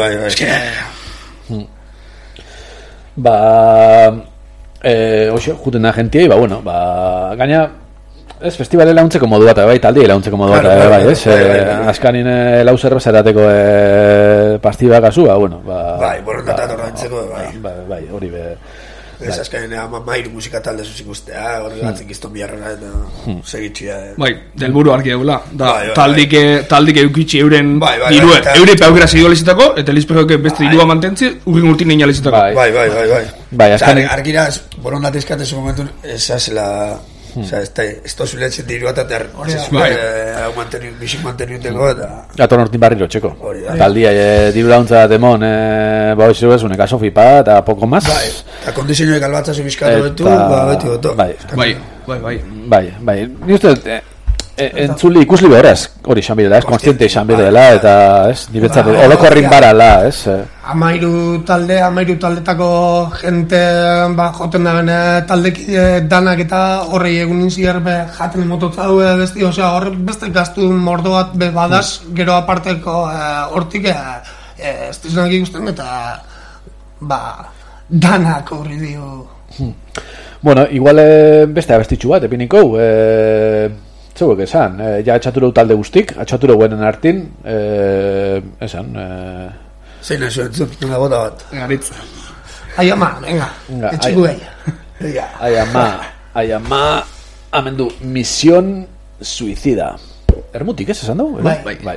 Oixo, juten da gentiei, gaina ez festivale launtzeko modu bat, bai, taldi launtzeko modu bat, bai, ez? Azkanin lau zerbeza erateko pastibak azu, bai, borondatat ordaintzeko, bai, hori be... Ez azkainen mairu musika talde zuzik ustea, hori batzek izton biharrera eta segitxia. Bai, delburu argi egula. Taldik eukitxi euren dirue. Eure paukera segidu alezitako, eta elizpegoke beste dirua mantentzi, urrin urtin egin alezitako. Bai, azkainen... Argira, borondate eskatez momentu, esazela... Ez da zuletzen diru bat eta bisik manteniuteko eta... Gato nortin barriro txeko. Taldia diru launtza demon bauziru bezuneka sofipa eta poko maz. Eta kondizioek albatzazu bizkatu betu, beti goto. Bai. Ni uste, entzuli ikusli behorez, hori izan bidela, konstiente izan bidela, eta niretzat, olokorrin barala, Amairu taldetako jente joten da bene taldeki danak eta horrei egunin zier jaten mototzau besti, horre beste gaztu mordo bat badaz, gero aparteko hortik ez dizunak ikusten eta danak horri dio. Bueno, igual beste abestitxu bat, epiniko, zeuek esan, ja atxatureu talde guztik, atxatureu guenen hartin, esan... Zein nahi zuen, nuna bota bat. Garitz. Aiama, venga, etxiku eia. Aiama, amendu, misión suicida. Ermutik, ez esan dugu? Bai.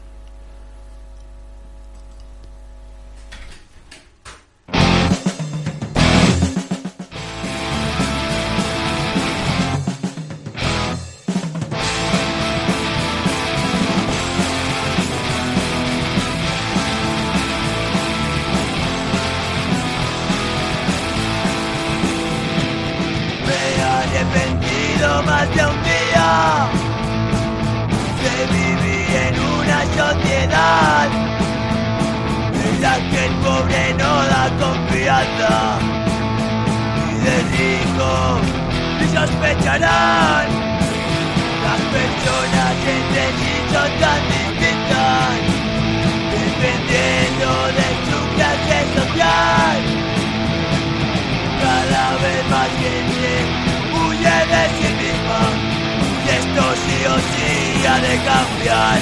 Más de un día de vivir en una sociedad en la que el pobre no da confianza y de rico ni sospecharán. Las personas entre sí son tan distintas dependiendo de su clase social. Cada manera de cambiar.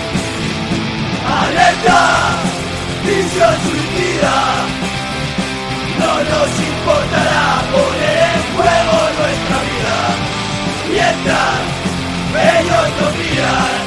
Alerta, visión suicida. No nos importará poner en juego nuestra vida. Mientras ellos nos miran,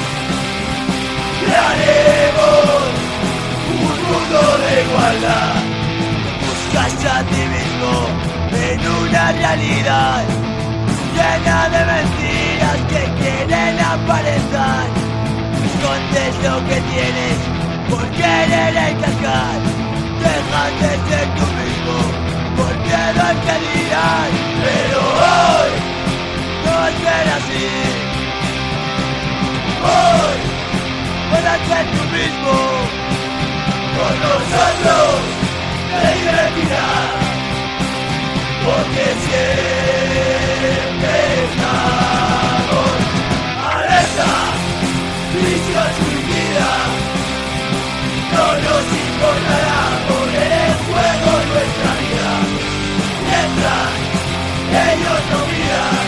crearemos un mundo de igualdad. Buscas a ti mismo en una realidad llena de mentiras que quieren aparentar. Escondes lo que tienes por querer encajar. Dejas de ser tú mismo por miedo al que dirán. Pero hoy no va a ser así. Hoy puedes ser tú mismo. Con nosotros te divertirás. Porque siempre estamos. Alerta, visión suicida. No nos importará poner en juego nuestra vida. Mientras ellos no miran,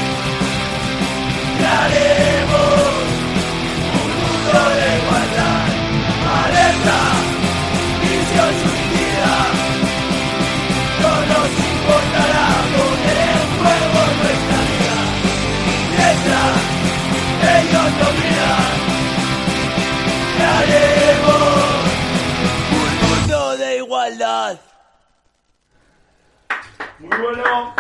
crearemos un mundo de igualdad. Alerta, visión suicida. No nos importará poner en juego nuestra vida. Mientras ellos no miran, crearemos un mundo de igualdad. Muy bueno.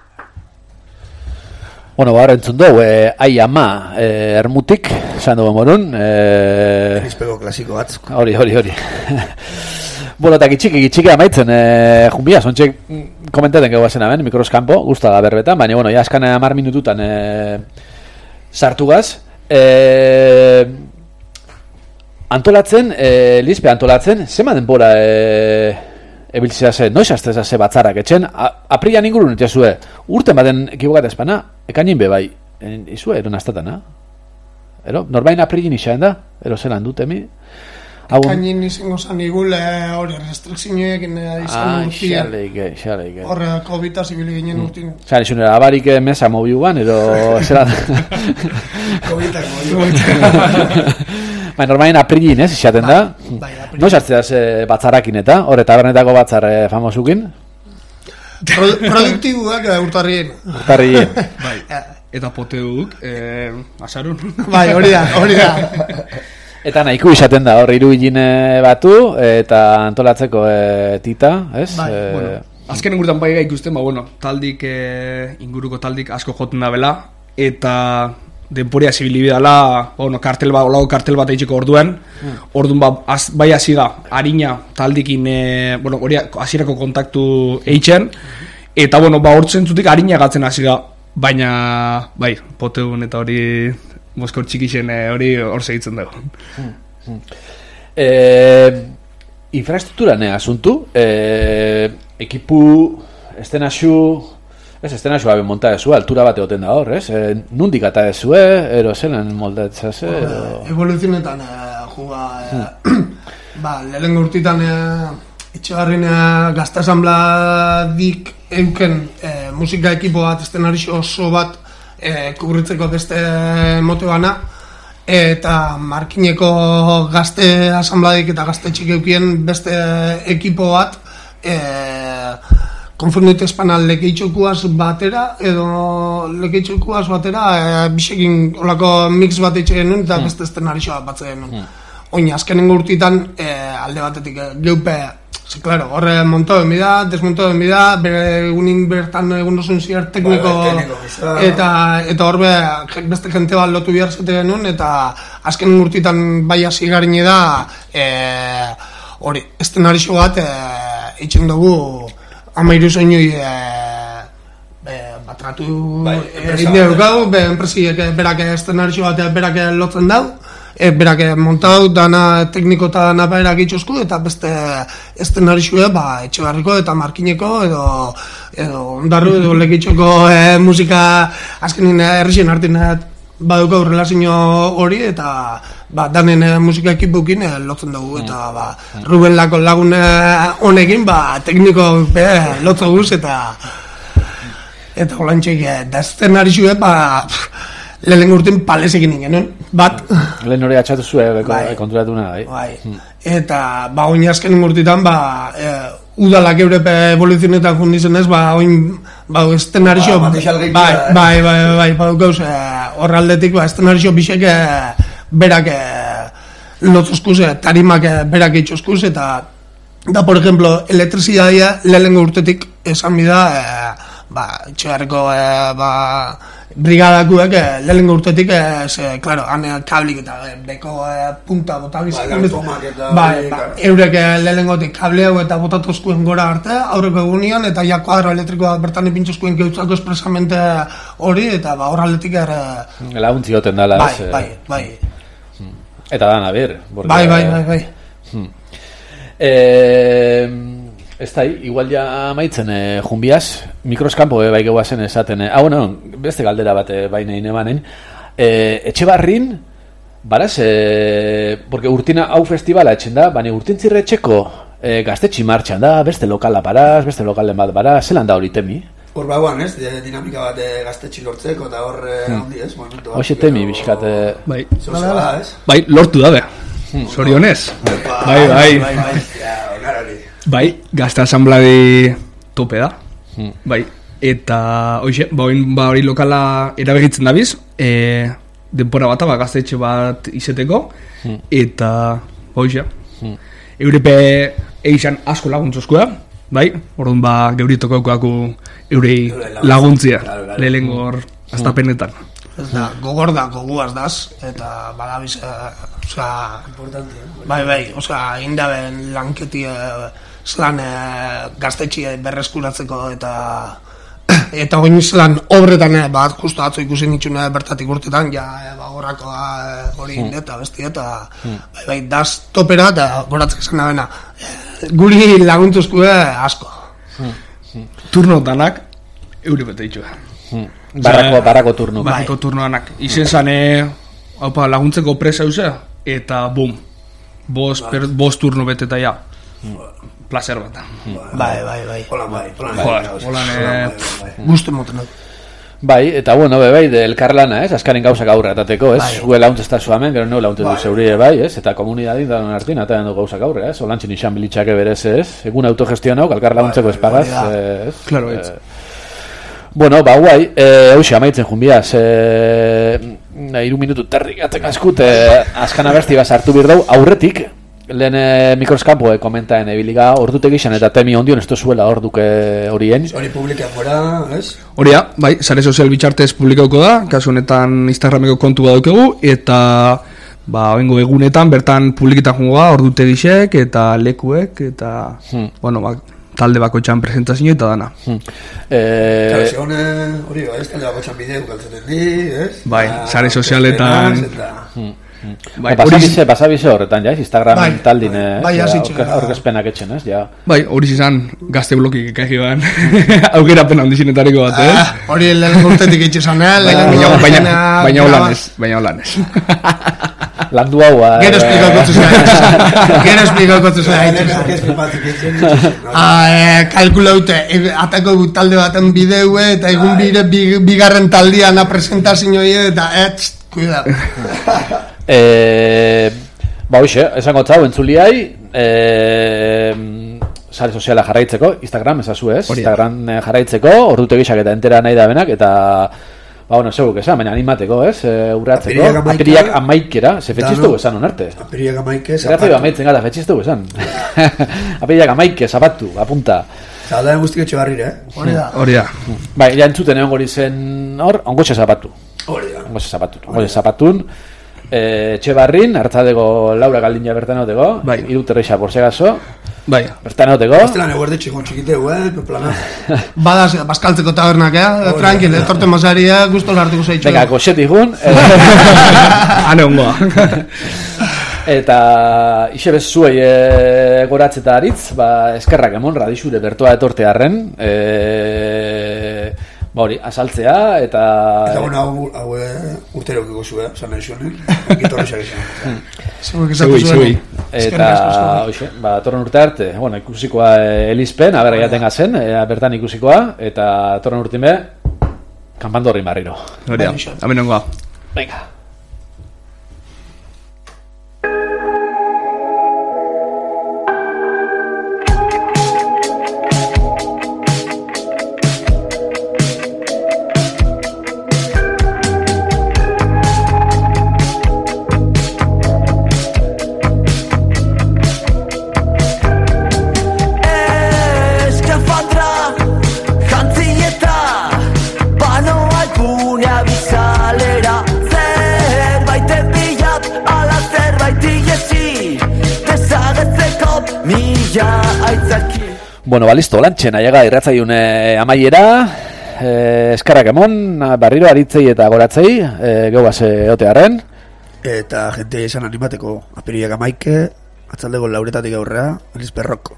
Bueno, ahora entzun dugu, ai ama, ermutik, esan dugu morun. Izpego klasiko bat. Hori. Bueno, eta gitxiki amaitzen, jumbia, zontxek komentaten gau zen hemen, mikroskampo, guzta da berbetan, baina, bueno, ja askan 10 minututan sartugaz. Antolatzen, Lispe antolatzen, zema denbora ebiltzea ze, noiz azteza ze batzarrak etxen, aprilan ingurun itxezue, urten baten ekibokat espana, ekainin be bai, izue, eron astatana? Ero, norbain aprilin isaen da? Ero zelan dut, emi? Ekainin izango zan igul, hori, restrikzioek izan urtia. Xaleike. Horre, COVID-a zibili ginen urtin. Zan, izun, abarik mesa mobiuan, edo zelan... COVID-ak mobiuan. Normain aprilin, ez, isaten da? Noiz hartzeaz batzarakin eta, hor eta bernetako batzar famosukin? Produktibuak urtarrien. Bai, eta poteuk, asarun. Bai, hori da. Eta nahiko izaten da, hor iruilin batu, eta antolatzeko tita, ez? Bai, bueno, azken ingurtan bai ikusten, bueno, taldik, inguruko taldik asko joten da bela, eta denporia zibilibidala, bueno, kartel bat eitxeko orduen, orduan bai hasiga, harina taldikin, bueno, hori hasierako kontaktu eitzen, eta, bueno, hortzen zutik harina gatzen hasiga, baina, bai, poteun eta hori moskor txikixen hori hor segitzen dugu. Infraestruktura asuntu, ekipu, estenazio babe monta ezue, altura bat egoten da hor, ez? Nundik ata ezue, ero zelan moldatzea ze? Evoluzionetan juga, lehenengo urtitan Etxebarrin gaztasambladik euken musika ekipo bat, estenazio oso bat kubritzeko beste mote bana, eta Markineko gazte asambladik eta gazte txik eukien beste ekipo bat, konfunditu espanal lekeitxokuaz batera, edo lekeitxokuaz batera, bisekin olako mix bat eitxe genuen, eta beste estenarixoa batzen genuen. Oin, azkenengo urtitan, alde batetik geupe, claro, horre montoen bida, desmontoen bida, bere egunin bertan egun dozun ziar tekniko, eta horbe beste jente bat lotu bihar zete genuen, eta azkenengo urtitan bai hasi garini da, hori, estenarixo bat, eitzen dugu, 13 soinui batratu egin dugu, enpresiek berak estenarixo bat berak lotzen dau, berak montau dana tekniko eta dana berak itxosku, eta beste estenarixoa Etxebarriko eta Markineko edo ondarru edo lekitxoko musika azkenin errexen hartin baduko relazio hori, eta danen musika ekipukin lotzen dugu, eta Ruben Lako lagun honekin tekniko lotzen guz, eta holantxeik da estenarixoa lehen urtin palesekin ingen, bat. Lehen hori atxatu zuen, konturatu nahi. Bai. Eta, oin azken urtitan, udalak Europe evoluzionetan jundizen ez, oin, estenarizio, bai, gauz, horraldetik, estenarizio bisek berak lotzuzkuz, tarimak berak itxuzkuz, eta, por ejemplo, elektrizidadia lehenengo urtetik esan bida, etxegarriko, brigadakuek lehenengo urtetik, claro, han kablik eta beko punta botabiz. Eurek lehenengotik kableau eta botatuzkuen gora arte, aurreko egunean, eta ja kuadro elektrikoa bertan ipintxuzkuen geutzako espresamente hori, eta horraletik ere... Laguntzi goten dala, ez? Bai. Eta dana, ber. Bai. Ez da, igual ja maitzen junbiaz, mikroskampo bai gehuazen esaten, bueno, beste galdera bat bainein emanen, Etxebarrin, baraz, porque urtina hau festivala etxen da, baina urtintzirre etxeko gaztetxi martxan da, beste lokala paraz, beste lokalen bat baraz, zelan da hori temi? Hor bauan, ez, dinamika bat gaztetxi lortzeko, eta hor handi ez, momentu bat. Hoxe temi, bizkat. Bai, lortu dabe, zorionez. Bai. Bai, gazte asambladi tope da. Bai, eta hoxe, hori lokala erabegitzen dabiz, denpora bat, gaztetxe bat izeteko, eta hoxe, Eurepe eixan asko laguntzozkoa, bai, orduan geuritoko eukaku eurei laguntzia, lehengor aztapenetan. Gogor da, goguaz daz, eta badabiz, bai, indaben lanketi zelan gaztetxia berreskuratzeko eta oin zelan obretan bat justu atzo ikusi nitxuna bertatik urtetan gorrako hori indeta besti eta bai, daz topera eta goratzek esan nabena guri laguntuzkue asko turno danak euri bete ditxua barrako turno barrako turno danak izen zane laguntzeko presa eusa eta bum bost turno beteta ja placer bat. Bai. Holan, gustu moten. Bai, eta bueno, bai, elkarlana, ez? Azkaren gauzak aurre atateko, ez? Gue launtz ez da zuamen, gero neu launtz du zeurie, bai, ez? Eta komunidadin da artin, eta du gauzak aurre, ez? Olantxin izan bilitxake berez, ez? Egun autogestionau, alkar launtzeko espagaz, ez? Claro, ez. Bueno, guai, hauxe, amaitzen junbiaz, 3 minutu terrik atzek askut, azkan aberti bat sartu birdau, aurretik, lehen mikroskampo komentaen ebiliga ordutegi izan eta temi ondion ez zuela orduke horien. Hori publika gora, ez? Horia, bai, sare sozial bitxartez publikauko da, kasu honetan Instagrameko kontu daukegu, eta oingo egunetan bertan publikitan jungoa ordutegixek eta lekuek, eta, bueno, talde bakoitxan presentazio eta dana. Hori, ez talde bakoitxan bideu galtzeten di, ez? Bai, sare sozialetan... Basabize horretan, ja, Instagram taldin aurkezpenak etxen, ez? Bai, hori izan gazte blokik ekaji ban aukerapen handizinetariko bat, ez? Hori lehen urtetik itxesan, baina holanez landu hau gero esplikauko zuzera kalkulaute atako talde baten bideue eta egun bigarren taldiana presentazioa eta cuida. Hoxe, esango txau, entzuliai sare soziala jarraitzeko, Instagram ezazu ez? Instagram jarraitzeko, ordutegixak eta entera nahi da benak, eta bueno, seguk esan, baina animateko, ez? Urratzeko, apiriak amaikera, ze fetxistu esan onarte? Apiriak amaike, zapatu. Amaitzen gara, fetxistu esan. Apiriak amaike, zapatu, apunta. Zaldaen guztik etxe barrire, Hori da. Bai, ja entzuten egon gori zen hor, ongotxe zapatu. Ongoze zapatun, Etxebarrin, hartzadego Laura Galdina bertan hauteko, iruterreixa borsegazo, bertan hauteko. Estelan eguerde txikon txikiteu, plana. Badaz, baskaltzeko tabernak, tranquil, torte masaria, guztol hartuko zaitxo. Venga, koxeti gun. Hane hongoa. Eta ixe bezuei goratzeta aritz, eskerrak emon, radixure bertoa etorte harren, hori, asaltzea, eta... Eta bueno, hau urtero kiko zuen, zan nahi zuen, gitorrexak izan. Segui. Eta, hoxe, torren urte arte, bueno, ikusikoa Elizpen, abera jaten gazen, bertan ikusikoa, eta torren urtime, kanpandorri marriro. Hori, amenongoa. Venga. Bueno, listo, lantxen, aiega irratzaiun amaiera, eskarrak emon, barriro aritzei eta goratzei, geugaz otearen. Eta jente esan animateko, apiriak amaike, atzaldeko lauretatik aurrea, Aliz Perroko.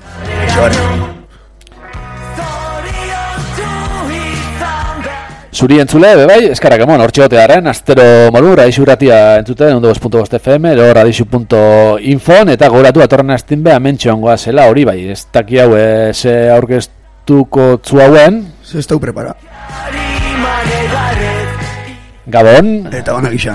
Zuri entzule, bebai, eskarrak emon, hortxe otearen, astero modu, Radixu Ratia entzuten, 102.5 FM, ero radixu.info, eta goratu atorren astin beha mentxeongoa zela, hori bai, ez daki hau ze aurkeztuko tzuauen. Ez dau prepara. Gabon. Eta banak izan.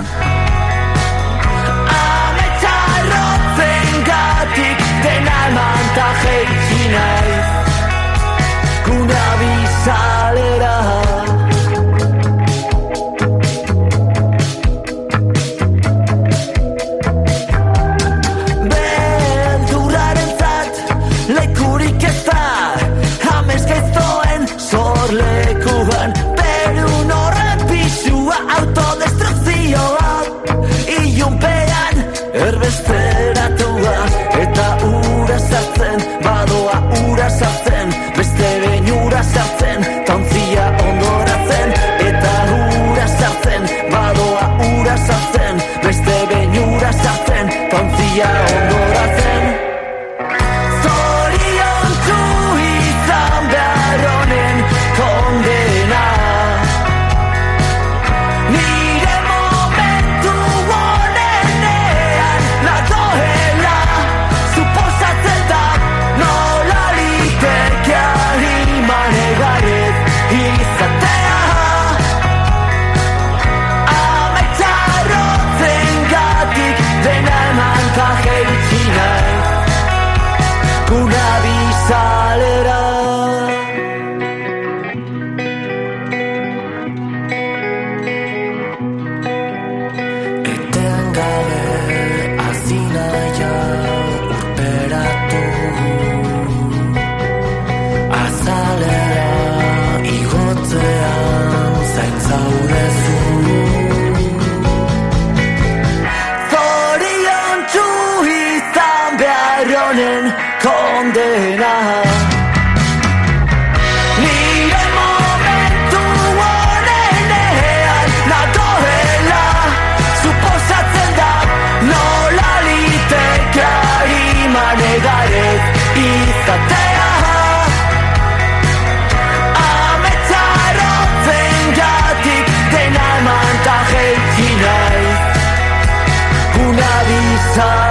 Una visa